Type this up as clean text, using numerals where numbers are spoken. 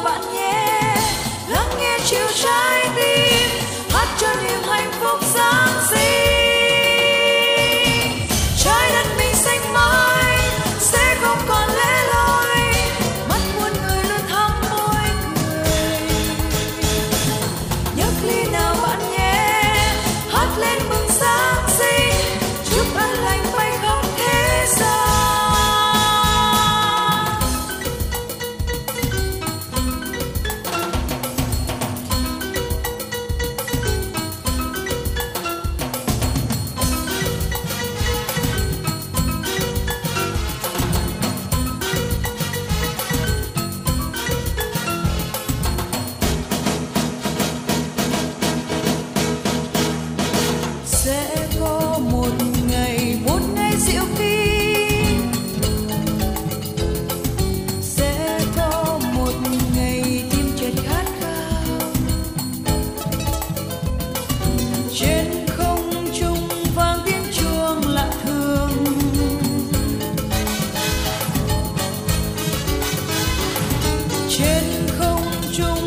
bạn nhé, lắng nghe chiều trái tim hát cho niềm hạnh phúc Giáng sinh. Trái đất mình xanh mãi sẽ không còn lẻ loi, mắt muôn người luôn thắm môi cười. Nhấc ly nào bạn nhé, hát lên mừng Giáng sinh, chúc an lành bay khắp thế gian. Sẽ có một ngày diệu kỳ, sẽ có một ngày tim chợt khát khao, trên không trung vang tiếng chuông lạ thường, trên không trung